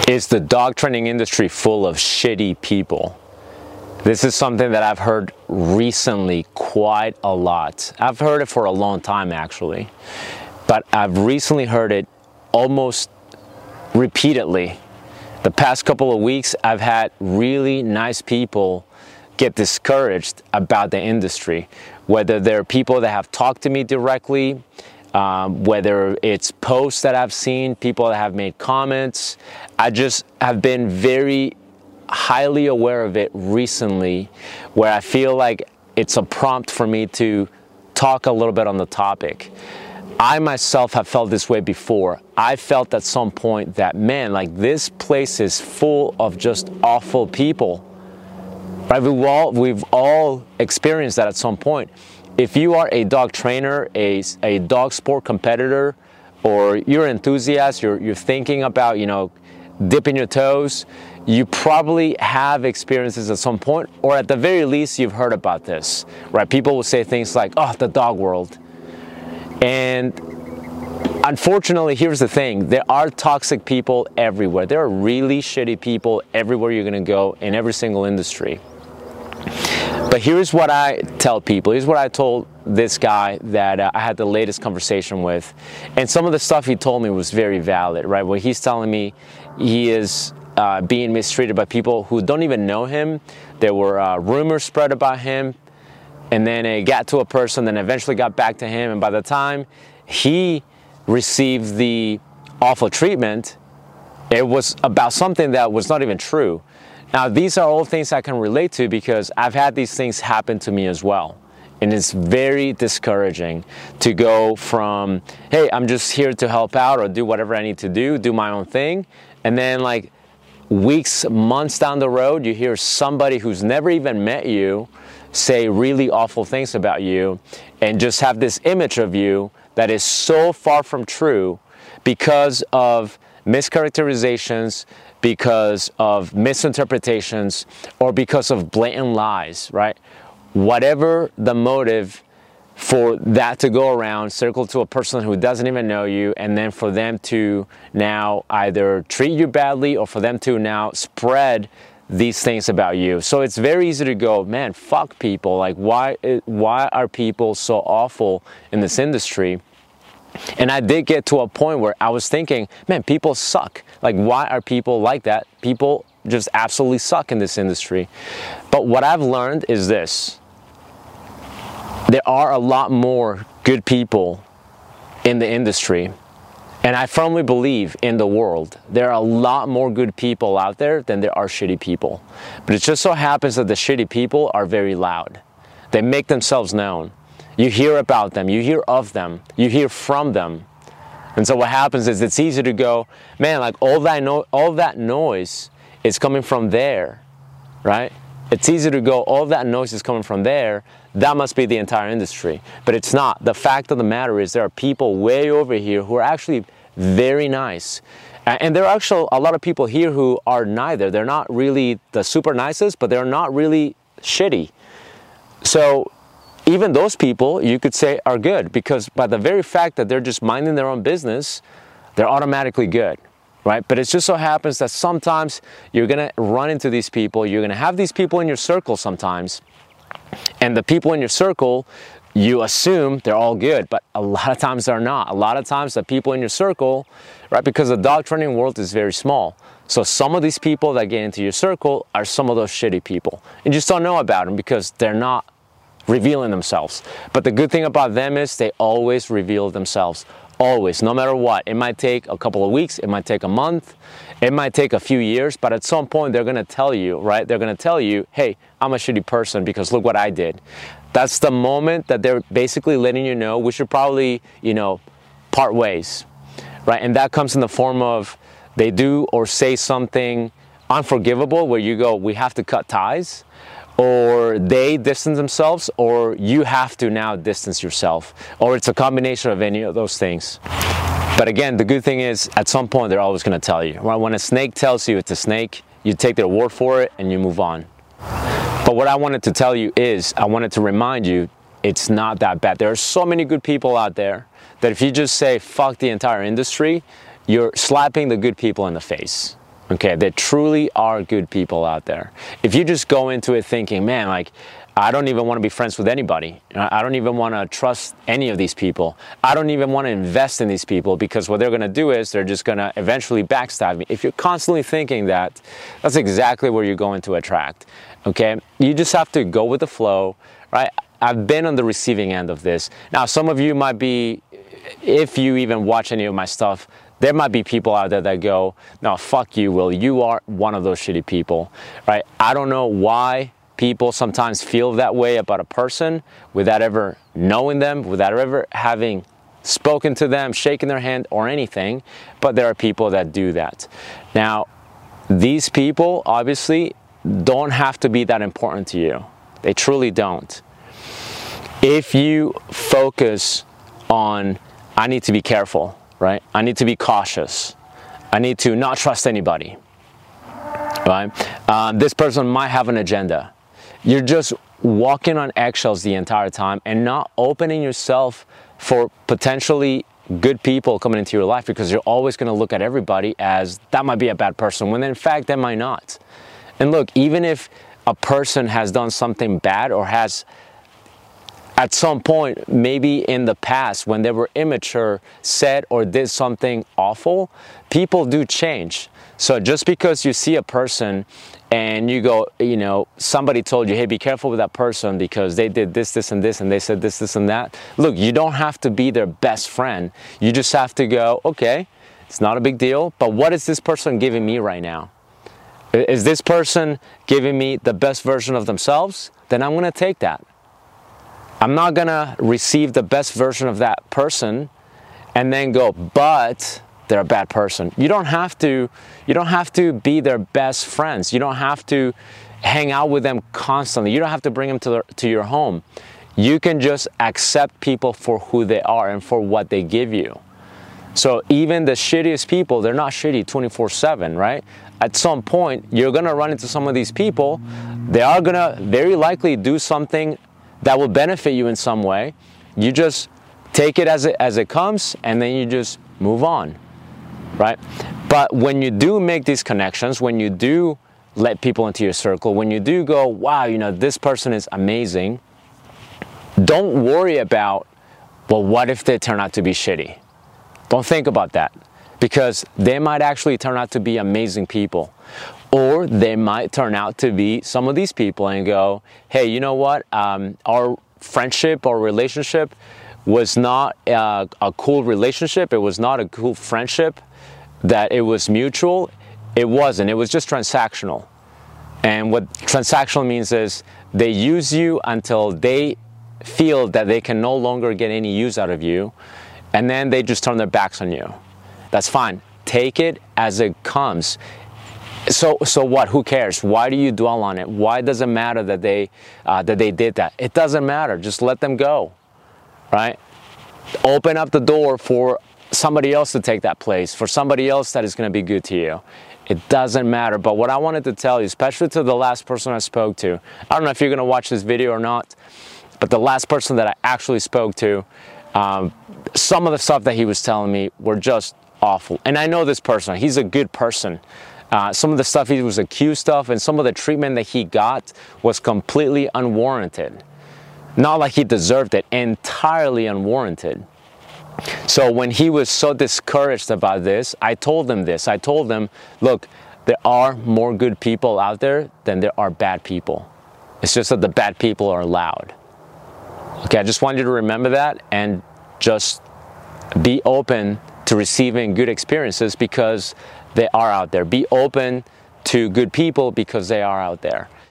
Is the dog training industry full of shitty people? This is something that I've heard recently quite a lot. I've heard it for a long time actually, but I've recently heard it almost repeatedly. The past couple of weeks, I've had really nice people get discouraged about the industry, whether they're people that have talked to me directly, whether it's posts that I've seen, people that have made comments. I just have been very highly aware of it recently, where I feel like it's a prompt for me to talk a little bit on the topic. I myself have felt this way before. I felt at some point that, man, like this place is full of just awful people. Right? We've all experienced that at some point. If you are a dog trainer, a dog sport competitor, or you're an enthusiast, you're thinking about, dipping your toes, you probably have experiences at some point, or at the very least, you've heard about this, right? People will say things like, oh, the dog world. And unfortunately, here's the thing. There are toxic people everywhere. There are really shitty people everywhere you're gonna go in every single industry. But here's what I tell people. Here's what I told this guy that I had the latest conversation with. And some of the stuff he told me was very valid, right? When he's telling me he is being mistreated by people who don't even know him. There were rumors spread about him. And then it got to a person, then eventually got back to him. And by the time he received the awful treatment, it was about something that was not even true. Now, these are all things I can relate to because I've had these things happen to me as well. And it's very discouraging to go from, hey, I'm just here to help out or do whatever I need to do my own thing. And then like weeks, months down the road, you hear somebody who's never even met you say really awful things about you and just have this image of you that is so far from true because of mischaracterizations, because of misinterpretations, or because of blatant lies, right? Whatever the motive for that to go around, circle to a person who doesn't even know you, and then for them to now either treat you badly or for them to now spread these things about you. So it's very easy to go, man, fuck people. Like, why are people so awful in this industry? And I did get to a point where I was thinking, man, people suck. Like, why are people like that? People just absolutely suck in this industry. But what I've learned is this. There are a lot more good people in the industry. And I firmly believe in the world, there are a lot more good people out there than there are shitty people. But it just so happens that the shitty people are very loud. They make themselves known. You hear about them, you hear of them, you hear from them. And so what happens is it's easy to go, man, like all that noise is coming from there, right? It's easy to go, all that noise is coming from there, that must be the entire industry. But it's not. The fact of the matter is there are people way over here who are actually very nice. And there are actually a lot of people here who are neither. They're not really the super nicest, but they're not really shitty. So even those people, you could say, are good because by the very fact that they're just minding their own business, they're automatically good, right? But it just so happens that sometimes you're going to run into these people. You're going to have these people in your circle sometimes. And the people in your circle, you assume they're all good, but a lot of times they're not. A lot of times the people in your circle, right, because the dog training world is very small. So some of these people that get into your circle are some of those shitty people. And you just don't know about them because they're not revealing themselves. But the good thing about them is they always reveal themselves. Always, no matter what. It might take a couple of weeks, it might take a month, it might take a few years, but at some point they're gonna tell you, right? They're gonna tell you, hey, I'm a shitty person because look what I did. That's the moment that they're basically letting you know we should probably, part ways, right? And that comes in the form of they do or say something unforgivable where you go, we have to cut ties. Or they distance themselves, or you have to now distance yourself. Or it's a combination of any of those things. But again, the good thing is, at some point, they're always gonna tell you. When a snake tells you it's a snake, you take their word for it and you move on. But what I wanted to tell you is, I wanted to remind you, it's not that bad. There are so many good people out there that if you just say, fuck the entire industry, you're slapping the good people in the face. Okay, there truly are good people out there. If you just go into it thinking, man, like, I don't even want to be friends with anybody. I don't even want to trust any of these people. I don't even want to invest in these people because what they're going to do is they're just going to eventually backstab me. If you're constantly thinking that, that's exactly where you're going to attract. Okay, you just have to go with the flow, right? I've been on the receiving end of this. Now, some of you might be, if you even watch any of my stuff, there might be people out there that go, no, fuck you, Will. You are one of those shitty people, right? I don't know why people sometimes feel that way about a person without ever knowing them, without ever having spoken to them, shaken their hand or anything, but there are people that do that. Now, these people obviously don't have to be that important to you. They truly don't. If you focus on, I need to be careful, right? I need to be cautious. I need to not trust anybody, right? This person might have an agenda. You're just walking on eggshells the entire time and not opening yourself for potentially good people coming into your life, because you're always going to look at everybody as that might be a bad person, when in fact they might not. And look, even if a person has done something bad or has at some point, maybe in the past when they were immature, said or did something awful, people do change. So just because you see a person and you go, you know, somebody told you, hey, be careful with that person because they did this, this, and this, and they said this, this, and that. Look, you don't have to be their best friend. You just have to go, okay, it's not a big deal, but what is this person giving me right now? Is this person giving me the best version of themselves? Then I'm going to take that. I'm not going to receive the best version of that person and then go, but they're a bad person. You don't have to be their best friends. You don't have to hang out with them constantly. You don't have to bring them to your home. You can just accept people for who they are and for what they give you. So even the shittiest people, they're not shitty 24/7, right? At some point, you're going to run into some of these people. They are going to very likely do something that will benefit you in some way. You just take it as it comes, and then you just move on, right? But when you do make these connections, when you do let people into your circle, when you do go, wow, you know, this person is amazing, don't worry about, well, what if they turn out to be shitty? Don't think about that, because they might actually turn out to be amazing people. Or they might turn out to be some of these people and go, hey, you know what? Our friendship or relationship was not a cool relationship. It was not a cool friendship, that it was mutual. It wasn't. It was just transactional. And what transactional means is they use you until they feel that they can no longer get any use out of you, and then they just turn their backs on you. That's fine. Take it as it comes. So what? Who cares? Why do you dwell on it? Why does it matter that they did that? It doesn't matter. Just let them go, right? Open up the door for somebody else to take that place, for somebody else that is going to be good to you. It doesn't matter. But what I wanted to tell you, especially to the last person I spoke to, I don't know if you're going to watch this video or not, but the last person that I actually spoke to, some of the stuff that he was telling me were just awful. And I know this person. He's a good person. Some of the stuff he was accused of and some of the treatment that he got was completely unwarranted. Not like he deserved it, entirely unwarranted. So when he was so discouraged about this, I told him this. I told him, look, there are more good people out there than there are bad people. It's just that the bad people are loud. Okay, I just want you to remember that and just be open to receiving good experiences because they are out there. Be open to good people because they are out there.